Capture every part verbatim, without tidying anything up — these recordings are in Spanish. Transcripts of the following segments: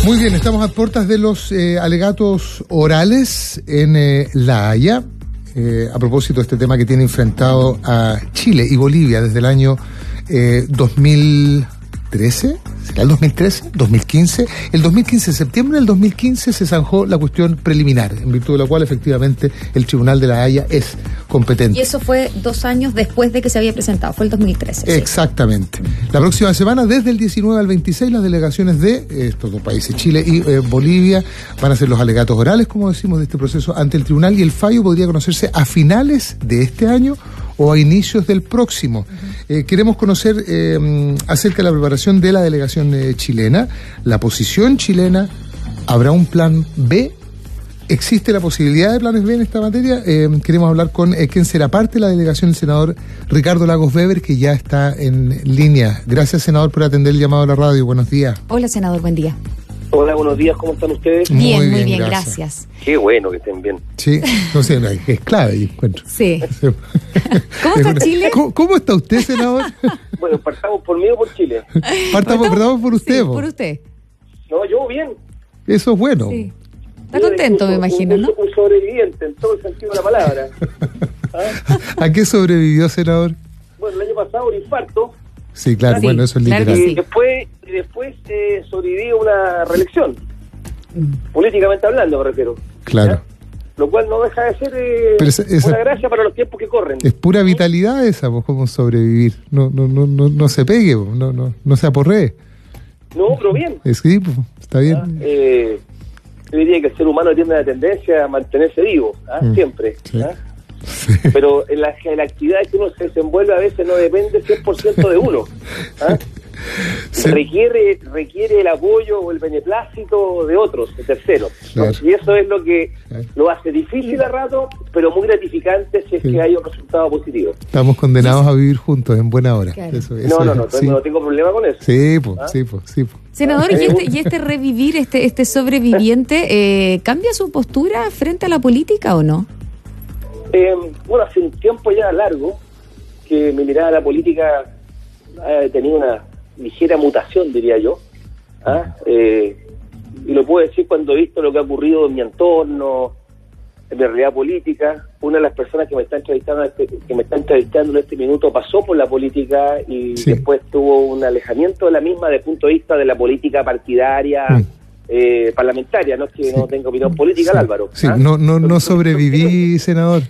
Muy bien, estamos a puertas de los eh, alegatos orales en eh, La Haya, eh, a propósito de este tema que tiene enfrentado a Chile y Bolivia desde el año eh, dos mil trece, ¿será el dos mil trece? ¿dos mil quince? El dos mil quince, septiembre del dos mil quince, se zanjó la cuestión preliminar, en virtud de la cual efectivamente el Tribunal de La Haya es competente. Y eso fue dos años después de que se había presentado, fue el dos mil trece. Exactamente. Sí. La próxima semana, desde el diecinueve al veintiséis, las delegaciones de eh, estos dos países, Chile y eh, Bolivia, van a hacer los alegatos orales, como decimos, de este proceso ante el tribunal, y el fallo podría conocerse a finales de este año o a inicios del próximo. Uh-huh. Eh, queremos conocer eh, acerca de la preparación de la delegación eh, chilena, la posición chilena. ¿Habrá un plan B? ¿Existe la posibilidad de planes B en esta materia? Eh, queremos hablar con eh, quien será parte de la delegación, el senador Ricardo Lagos Weber, que ya está en línea. Gracias, senador, por atender el llamado a la radio. Buenos días. Hola, senador, buen día. Hola, buenos días, ¿cómo están ustedes? Bien, muy bien, muy bien gracias. gracias. Qué bueno que estén bien. Sí, no sé, es clave, yo encuentro. Sí. ¿Cómo está Chile? ¿Cómo, cómo está usted, senador? Bueno, partamos por mí o por Chile. Partamos, partamos por usted. Sí, por usted. No, yo bien. Eso es bueno. Sí. Está contento, me imagino, un, ¿no? Un sobreviviente en todo el sentido de la palabra. ¿Ah? ¿A qué sobrevivió, senador? Bueno, el año pasado un infarto. Sí, claro, sí, bueno, eso es claro literal. que Y sí. después, y después eh, sobreviví a una reelección. Mm. Políticamente hablando, me refiero. Claro. ¿Ya? Lo cual no deja de ser eh, esa, esa, una gracia para los tiempos que corren. Es pura vitalidad esa, pues, como sobrevivir. No, no, no, no, no se pegue, no, no, no se aporree. No, pero bien. Es, sí, pues, está bien. ¿Ah? Eh, yo diría que el ser humano tiene la tendencia a mantenerse vivo, ¿ah? mm. siempre. Sí. ¿Ah? Sí. Pero en la, en la actividad que uno se desenvuelve a veces no depende cien por ciento de uno. ¿Ah? Sí. Requiere requiere el apoyo o el beneplácito de otros, de terceros. Claro. ¿No? Y eso es lo que claro. lo hace difícil a rato, pero muy gratificante si es sí. que hay un resultado positivo. Estamos condenados a vivir juntos en buena hora. Claro. Eso, eso no, no, no, es, sí. no tengo problema con eso. Sí, pues, ¿Ah? sí, pues, sí. Po. Senador, ¿y este, y este revivir, este, este sobreviviente, eh, cambia su postura frente a la política o no? Eh, bueno, hace un tiempo ya largo que mi mirada a la política ha tenido una ligera mutación, diría yo. ¿Ah? Eh, y lo puedo decir cuando he visto lo que ha ocurrido en mi entorno, en mi realidad política. Una de las personas que me está entrevistando, este, que me está entrevistando en este minuto pasó por la política y sí. después tuvo un alejamiento de la misma desde el punto de vista de la política partidaria. Mm. Eh, parlamentaria, no es que sí. no tenga opinión política, sí. Álvaro. Sí, ¿ah? no, no, no sobreviví, senador.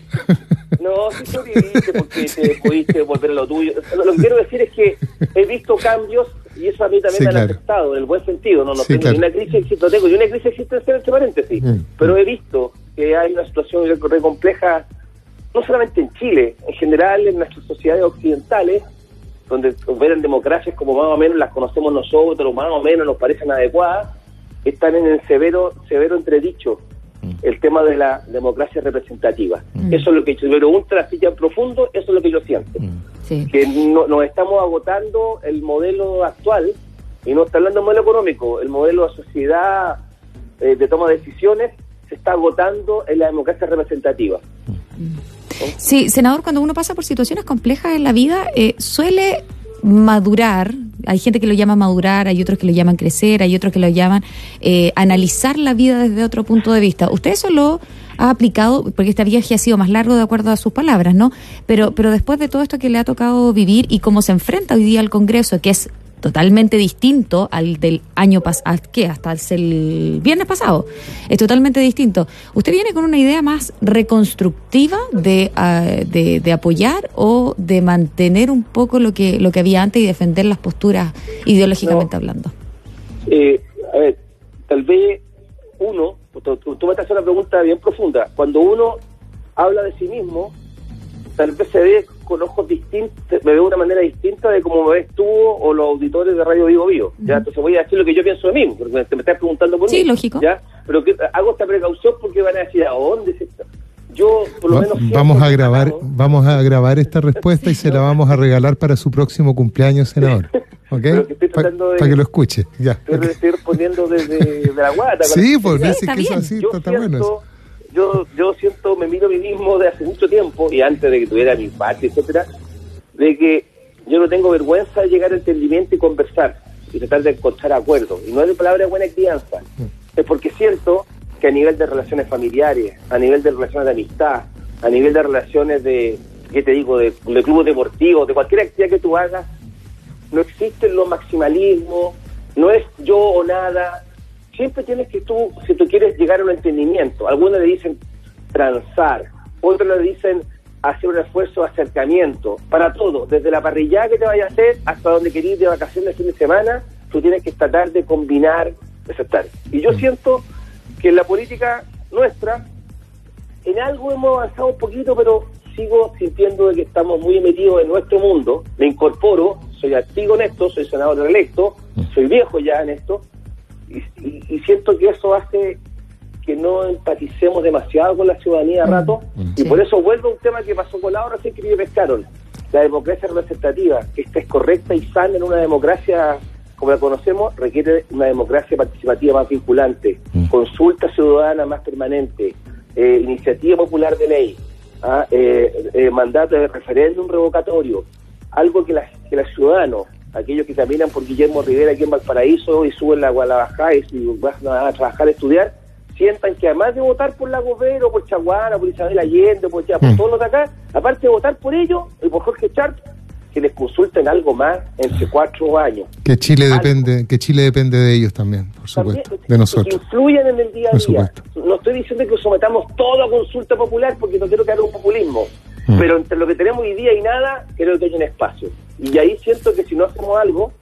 No, sí sobreviviste porque te pudiste volver a lo tuyo. Lo que quiero decir es que he visto cambios y eso a mí también sí, me han claro. afectado, en el buen sentido. No, no sí, tengo claro. ni una crisis, no tengo ni una crisis existencial entre paréntesis, mm. pero he visto que hay una situación muy compleja, no solamente en Chile, en general en nuestras sociedades occidentales, donde operan democracias como más o menos las conocemos nosotros, más o menos nos parecen adecuadas, están en el severo severo entredicho mm. el tema de la democracia representativa. Mm. Eso es lo que yo, pero un trastillo en profundo, eso es lo que yo siento. Mm. Sí. Que no, nos estamos agotando el modelo actual, y no está hablando del modelo económico, el modelo de sociedad eh, de toma de decisiones se está agotando en la democracia representativa. Mm. Sí, senador, cuando uno pasa por situaciones complejas en la vida, eh, suele madurar. Hay gente que lo llama madurar, hay otros que lo llaman crecer, hay otros que lo llaman eh, analizar la vida desde otro punto de vista. Usted eso lo ha aplicado, porque este viaje ha sido más largo de acuerdo a sus palabras, ¿no? Pero, pero después de todo esto que le ha tocado vivir y cómo se enfrenta hoy día al Congreso, que es totalmente distinto al del año pasado, ¿qué? Hasta el viernes pasado. Es totalmente distinto. ¿Usted viene con una idea más reconstructiva de, uh, de, de apoyar o de mantener un poco lo que lo que había antes y defender las posturas ideológicamente no. hablando? Eh, a ver, tal vez uno, tú, tú, tú me estás haciendo una pregunta bien profunda. Cuando uno habla de sí mismo, tal vez se ve con ojos distintos, me veo de una manera distinta de cómo me ves tú o los auditores de Radio Vivo Vivo, ¿ya? Entonces voy a decir lo que yo pienso de mí, porque me, me estás preguntando por sí, mí. Sí, lógico. ¿Ya? Pero que, hago esta precaución porque van a decir, ¿a dónde se está? Yo, por lo Va, menos... Vamos a grabar ganado. vamos a grabar esta respuesta y se la vamos a regalar para su próximo cumpleaños, senador. ¿Ok? Para pa que lo escuche. Ya. Estoy, okay. estoy respondiendo desde de la guata. Sí, pues, sí, sí, que eso así, yo está siento, bueno eso. Yo, yo siento, me miro a mí mismo de hace mucho tiempo, y antes de que tuviera mi infarto, etcétera, de que yo no tengo vergüenza de llegar a entendimiento y conversar, y tratar de encontrar acuerdos. Y no es de palabra de buena crianza, es porque siento que a nivel de relaciones familiares, a nivel de relaciones de amistad, a nivel de relaciones de, ¿qué te digo?, de, de clubes deportivos, de cualquier actividad que tú hagas, no existe los maximalismos, no es yo o nada. Siempre tienes que tú, si tú quieres llegar a un entendimiento, algunos le dicen transar, otros le dicen hacer un esfuerzo de acercamiento, para todo, desde la parrillada que te vaya a hacer hasta donde querís de vacaciones de fin de semana, tú tienes que tratar de combinar, de aceptar. Y yo siento que en la política nuestra, en algo hemos avanzado un poquito, pero sigo sintiendo de que estamos muy metidos en nuestro mundo. Me incorporo, soy activo en esto, soy senador electo, soy viejo ya en esto, y, y, y siento que eso hace que no empaticemos demasiado con la ciudadanía a rato, sí. Y por eso vuelvo a un tema que pasó con la hora, recién que me pescaron, la democracia representativa, que esta es correcta y sana en una democracia como la conocemos, requiere una democracia participativa más vinculante, mm. consulta ciudadana más permanente, eh, iniciativa popular de ley, ¿ah? eh, eh, mandato de referéndum revocatorio, algo que, la, que los ciudadanos, aquellos que caminan por Guillermo Rivera aquí en Valparaíso y suben la Guadalajara y van a trabajar, a estudiar, sientan que además de votar por la Gobero, por Chaguana, por Isabel Allende, por, ya, por mm. todos los de acá, aparte de votar por ellos y por Jorge Chart, que les consulten algo más entre cuatro años. Que Chile algo. depende, que Chile depende de ellos también, por supuesto, también, de nosotros. Que influyen en el día a día. No estoy diciendo que sometamos todo a consulta popular porque no quiero que haga un populismo, mm. pero entre lo que tenemos hoy día y nada, creo que hay un espacio. Y ahí siento que si no hacemos algo,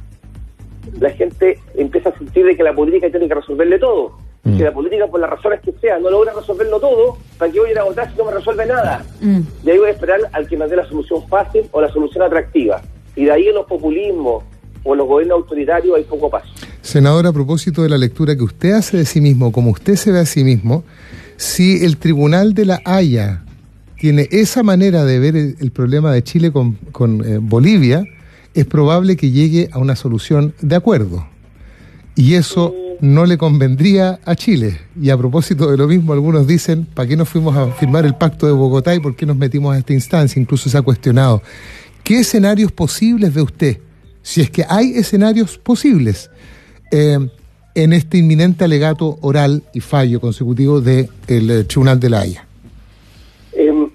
la gente empieza a sentir de que la política tiene que resolverle todo. Mm. Que la política, por las razones que sea, no logra resolverlo todo, ¿para qué voy a ir a votar si no me resuelve nada? Mm. Y ahí voy a esperar al que me dé la solución fácil o la solución atractiva. Y de ahí en los populismos o los gobiernos autoritarios hay poco paso. Senador, a propósito de la lectura que usted hace de sí mismo, como usted se ve a sí mismo, si el Tribunal de la Haya tiene esa manera de ver el, el problema de Chile con, con eh, Bolivia, es probable que llegue a una solución de acuerdo. Y eso no le convendría a Chile. Y a propósito de lo mismo, algunos dicen, ¿para qué nos fuimos a firmar el Pacto de Bogotá y por qué nos metimos a esta instancia? Incluso se ha cuestionado. ¿Qué escenarios posibles ve usted? Si es que hay escenarios posibles eh, en este inminente alegato oral y fallo consecutivo del de Tribunal de la Haya. Eh,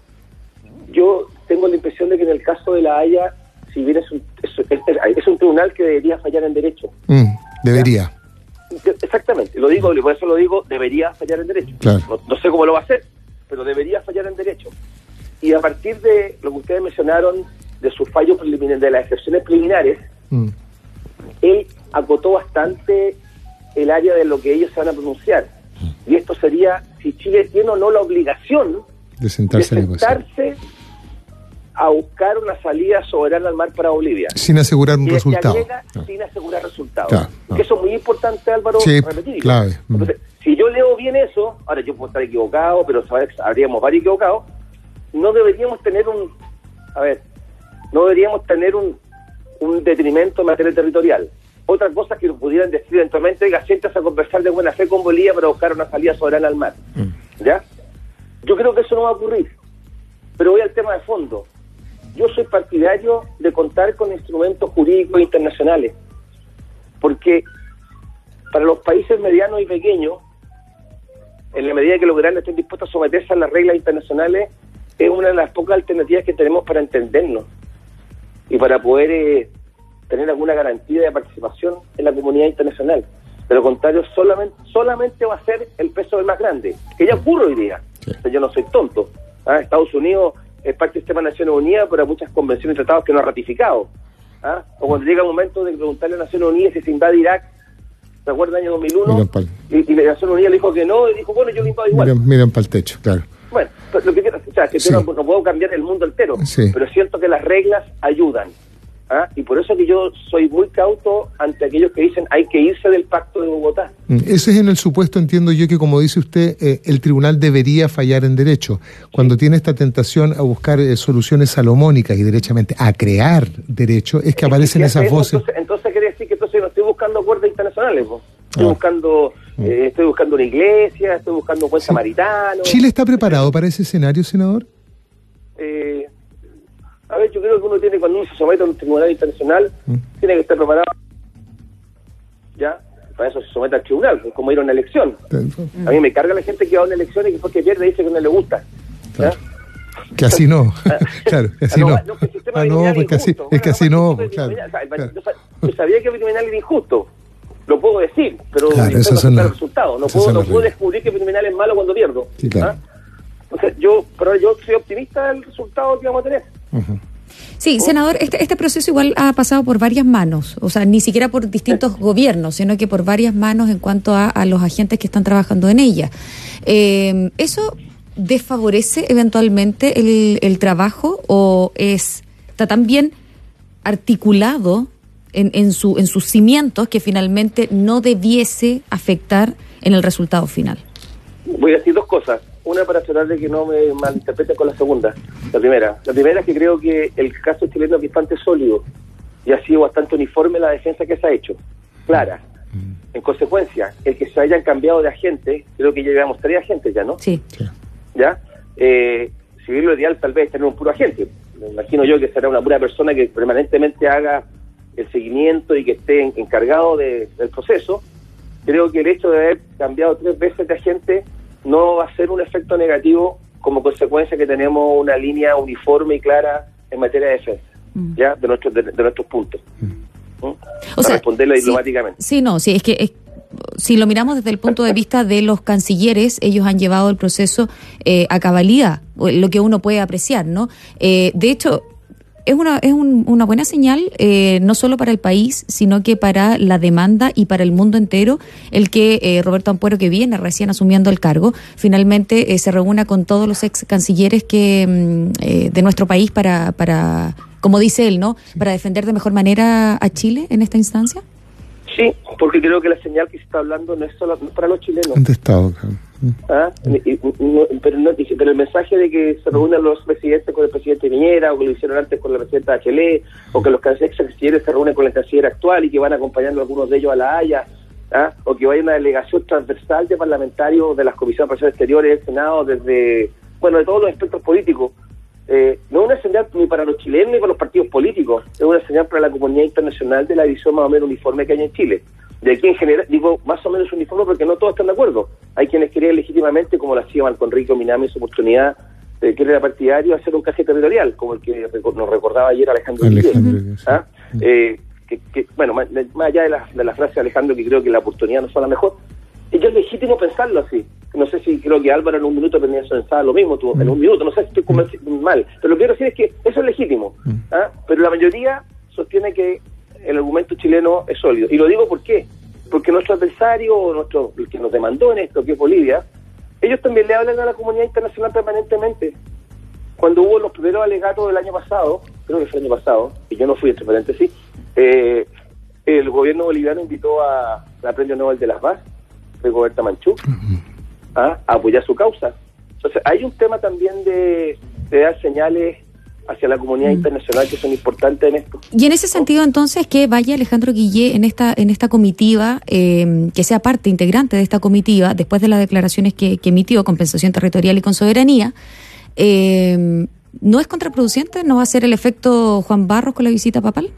yo tengo la impresión de que en el caso de la Haya, si bien es un, es, es, es un tribunal que debería fallar en derecho. Mm, debería. ¿Ya? Exactamente, lo digo, por eso lo digo, debería fallar en derecho. Claro. No, no sé cómo lo va a hacer, pero debería fallar en derecho. Y a partir de lo que ustedes mencionaron, de sus fallos preliminares, de las excepciones preliminares, mm. él acotó bastante el área de lo que ellos se van a pronunciar. Mm. Y esto sería si Chile tiene o no la obligación de sentarse, de sentarse a buscar una salida soberana al mar para Bolivia. Sin asegurar un y resultado. Agrega, no. Sin asegurar resultados. Claro, no. Que eso es muy importante, Álvaro, sí, repetirlo. Clave. Entonces, mm. si yo leo bien eso, ahora yo puedo estar equivocado, pero habríamos varios equivocados, no deberíamos tener un... A ver, no deberíamos tener un, un detrimento en materia territorial. Otra cosa que pudieran decir eventualmente, oiga, siéntase a conversar de buena fe con Bolivia para buscar una salida soberana al mar. Mm. ¿Ya? Yo creo que eso no va a ocurrir. Pero voy al tema de fondo. Yo soy partidario de contar con instrumentos jurídicos internacionales, porque para los países medianos y pequeños, en la medida que los grandes estén dispuestos a someterse a las reglas internacionales, es una de las pocas alternativas que tenemos para entendernos y para poder eh, tener alguna garantía de participación en la comunidad internacional. De lo contrario, solamente solamente va a ser el peso del más grande, que ya ocurre hoy día. Sí. O sea, yo no soy tonto. ¿Ah? Estados Unidos es parte del sistema de Naciones Unidas, pero hay muchas convenciones y tratados que no ha ratificado. ¿Ah? O cuando llega el momento de preguntarle a Naciones Unidas si se invade Irak, ¿se acuerda el año dos mil uno? Y, y la Naciones Unidas le dijo que no, y dijo, bueno, yo lo invado igual. Miren, miren para el techo, claro. Bueno, lo que quiero, o sea, que sí. no, no puedo cambiar el mundo entero, sí. pero siento que las reglas ayudan. ¿Ah? Y por eso que yo soy muy cauto ante aquellos que dicen hay que irse del Pacto de Bogotá. Ese es en el supuesto, entiendo yo, que como dice usted, eh, el tribunal debería fallar en derecho. Cuando sí. tiene esta tentación a buscar eh, soluciones salomónicas y derechamente a crear derecho, es que es aparecen que esas eso, voces. Entonces, entonces quiere decir que entonces no estoy buscando acuerdos internacionales, ¿no? Estoy ah. buscando eh, estoy buscando una iglesia, estoy buscando un buen sí. samaritano. ¿Chile está preparado para ese escenario, senador? Eh... A ver, yo creo que uno tiene, cuando uno se somete a un tribunal internacional, mm. tiene que estar preparado. ¿Ya? para eso se somete al tribunal, es como ir a una elección. A mí me carga la gente que va a una elección y que después que pierde dice que no le gusta. ¿Ya? Que así no, claro, que así no. No, no, que el sistema ah, no, pues que así, es bueno, que así no, claro, claro. Yo sabía que Criminal era injusto, lo puedo decir, pero claro, no esos son el los resultado. No puedo, no puedo descubrir que Criminal es malo cuando pierdo. Sí, claro. ¿Ah? Entonces, yo, pero yo soy optimista del resultado que vamos a tener. Uh-huh. Sí, senador, este, este proceso igual ha pasado por varias manos, o sea, ni siquiera por distintos sí. gobiernos, sino que por varias manos en cuanto a, a los agentes que están trabajando en ella. Eh, ¿Eso desfavorece eventualmente el, el trabajo o es está tan bien articulado en, en, su, en sus cimientos que finalmente no debiese afectar en el resultado final? Voy a decir dos cosas. Una, para tratar de que no me malinterpreten con la segunda. La primera. La primera es que creo que el caso chileno es bastante sólido y ha sido bastante uniforme la defensa que se ha hecho. Clara. En consecuencia, el que se hayan cambiado de agente, creo que ya llevamos tres agentes ya, ¿no? Sí. ¿Ya? Eh, si bien lo ideal tal vez es tener un puro agente. Me imagino yo que será una pura persona que permanentemente haga el seguimiento y que esté encargado de, del proceso. Creo que el hecho de haber cambiado tres veces de agente no va a ser un efecto negativo como consecuencia que tenemos una línea uniforme y clara en materia de defensa, mm. ya de nuestros de, de nuestros puntos. Mm. ¿Mm? O Para sea, responderle sí, diplomáticamente. Sí, no, sí, es que es, si lo miramos desde el punto de vista de los cancilleres, ellos han llevado el proceso eh, a cabalidad, lo que uno puede apreciar, ¿no? Eh, de hecho, es una es un, una buena señal, eh, no solo para el país, sino que para la demanda y para el mundo entero, el que eh, Roberto Ampuero, que viene recién asumiendo el cargo, finalmente eh, se reúna con todos los ex cancilleres que eh, de nuestro país para, para, como dice él, ¿no? Para defender de mejor manera a Chile en esta instancia. Sí, porque creo que la señal que se está hablando no es solo para los chilenos. ¿Dónde está? ¿Ah? Y, y, no, pero, no, pero el mensaje de que se reúnen los presidentes con el presidente Piñera, o que lo hicieron antes con la presidenta Bachelet, o que los ex cancilleres se reúnen con el canciller actual y que van acompañando a algunos de ellos a La Haya, ¿ah? O que vaya una delegación transversal de parlamentarios de las comisiones de relaciones exteriores del Senado, desde, bueno, de todos los espectros políticos. Eh, no es una señal ni para los chilenos ni para los partidos políticos, es una señal para la comunidad internacional de la visión más o menos uniforme que hay en Chile. De aquí en general, digo más o menos uniforme porque no todos están de acuerdo. Hay quienes querían legítimamente, como lo hacía Marco Enrique Minami en su oportunidad, eh, que era partidario, hacer un caje territorial, como el que nos recordaba ayer Alejandro Guillén. ¿Ah? Eh, que, que, bueno, más, más allá de la, de la frase de Alejandro, que creo que la oportunidad no fue la mejor, y que es legítimo pensarlo así. No sé si creo que Álvaro en un minuto tenía pensado lo mismo, tú, en un minuto, no sé si estoy convencido mal, pero lo que quiero decir es que eso es legítimo, ¿ah? Pero la mayoría sostiene que el argumento chileno es sólido. Y lo digo ¿por qué? Porque nuestro adversario, nuestro, el que nos demandó en esto, que es Bolivia, ellos también le hablan a la comunidad internacional permanentemente. Cuando hubo los primeros alegatos del año pasado, creo que fue el año pasado, y yo no fui, entre paréntesis, eh, el gobierno boliviano invitó a la Premio Nobel de la Paz, Rigoberta Menchú, a apoyar su causa. Entonces, hay un tema también de, de dar señales hacia la comunidad mm. internacional que son importantes en esto. Y en ese sentido, entonces, que vaya Alejandro Guillé en esta en esta comitiva, eh, que sea parte integrante de esta comitiva, después de las declaraciones que, que emitió, compensación territorial y con soberanía, eh, ¿no es contraproducente? ¿No va a ser el efecto Juan Barros con la visita papal?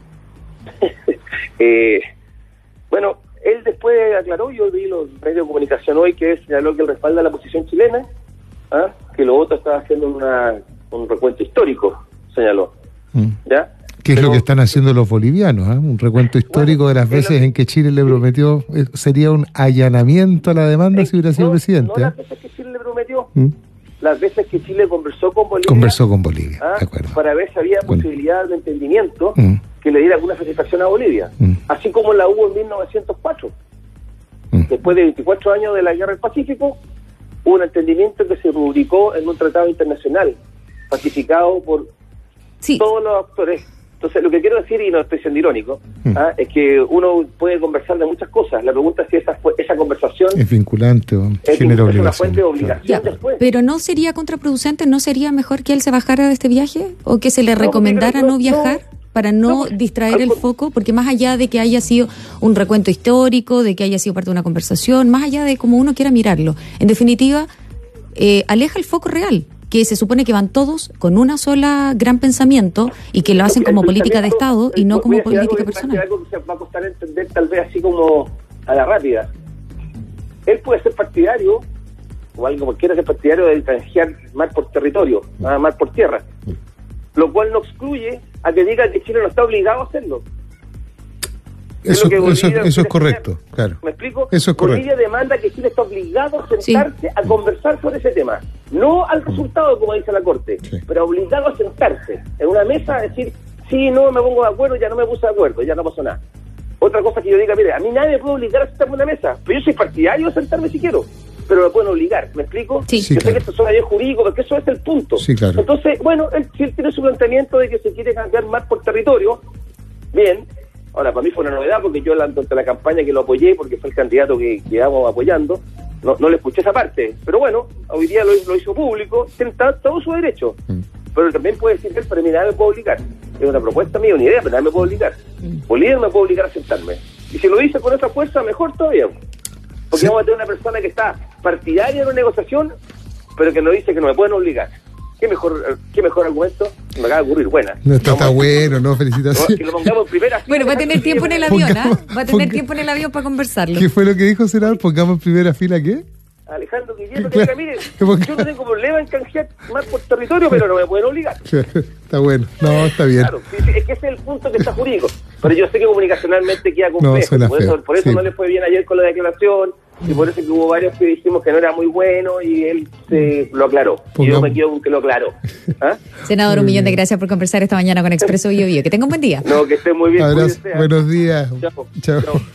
eh, bueno, él después aclaró, yo vi los medios de comunicación hoy, que señaló que él respalda la posición chilena, ¿ah? Que los otros estaban haciendo una, un recuento histórico, señaló. Mm. ¿Ya? ¿Qué Pero, es lo que están haciendo los bolivianos? ¿eh? Un recuento histórico bueno, de las veces lo, en que Chile le prometió, eh, sería un allanamiento a la demanda eh, si hubiera sido no, presidente. No ¿eh? Las veces que Chile le prometió, ¿Mm? Las veces que Chile conversó con Bolivia. Conversó con Bolivia, ¿ah? de acuerdo. Para ver si había bueno. posibilidad de entendimiento mm. que le diera alguna satisfacción a Bolivia. Mm. Así como la hubo en mil novecientos cuatro. Mm. Después de veinticuatro años de la Guerra del Pacífico, hubo un entendimiento que se rubricó en un tratado internacional, ratificado por sí. todos los actores. Entonces, lo que quiero decir, y no estoy siendo irónico, mm. ¿ah? es que uno puede conversar de muchas cosas. La pregunta es si esa, fue, esa conversación es vinculante o es, genera es una fuente de obligación ya, después. Pero ¿no sería contraproducente? ¿No sería mejor que él se bajara de este viaje? ¿O que se le no, recomendara no, no viajar? No, para no, no distraer el foco, porque más allá de que haya sido un recuento histórico, de que haya sido parte de una conversación, más allá de cómo uno quiera mirarlo, en definitiva, eh, aleja el foco real, que se supone que van todos con una sola gran pensamiento y que lo hacen como política de Estado y no como política personal. Algo que se va a costar entender, tal vez así como a la rápida. Él puede ser partidario, o alguien como quiera ser partidario, de distanciar mar por territorio, mar por tierra, lo cual no excluye a que diga que Chile no está obligado a hacerlo. Eso es, Bolivia, eso, eso es correcto, claro. ¿Me explico? Eso es correcto. Bolivia demanda que Chile está obligado a sentarse sí. a conversar sobre ese tema. No al resultado, como dice la Corte, sí. pero obligado a sentarse en una mesa a decir, sí, no me pongo de acuerdo, ya no me puse de acuerdo, ya no pasó nada. Otra cosa que yo diga, mire, a mí nadie me puede obligar a sentarme en una mesa, pero yo soy partidario de sentarme si quiero, pero me pueden obligar, ¿me explico? Sí. Sí, yo claro. sé que esto suena bien jurídico, porque eso es el punto. Sí, claro. Entonces, bueno, él, si él tiene su planteamiento de que se quiere cambiar mar por territorio, bien. Ahora, para mí fue una novedad porque yo durante la campaña que lo apoyé, porque fue el candidato que quedamos apoyando, no, no le escuché esa parte. Pero bueno, hoy día lo, lo hizo público, tiene todo su derecho. Mm. Pero también puede decir que él, pero mira, me puede obligar. Es una propuesta mía, una idea, pero nadie me puede obligar. Mm. Bolívar me puede obligar a sentarme. Y si lo dice con esa fuerza, mejor todavía. Porque sí. vamos a tener una persona que está partidaria en una negociación, pero que nos dice que no me pueden obligar. ¿Qué mejor qué mejor argumento? Me acaba de ocurrir, buena. No, está, está bueno, ¿no? Felicitaciones. Que lo pongamos en primera fila. Bueno, va a tener tiempo en el avión, ¿ah? ¿eh? Va a tener ponga, tiempo en el avión para conversarlo. ¿Qué fue lo que dijo, senador? Pongamos en primera fila, ¿qué? Alejandro Guillermo, que diga, mire, yo no tengo problema en canjear más por territorio, pero no me pueden obligar. Está bueno, no, está bien. Claro, es que ese es el punto que está jurídico. Pero yo sé que comunicacionalmente queda complejo. No, por eso, feo, por eso sí. no le fue bien ayer con la declaración, y por eso que hubo varios que dijimos que no era muy bueno, y él se lo aclaró. Pongamos. Y yo me quedo con que lo aclaró. ¿Ah? Senador, un millón de gracias por conversar esta mañana con Expreso Bio Bio. Que tenga un buen día. No, que esté muy bien. Abrazo, buenos días. Chao. Chao. Chao.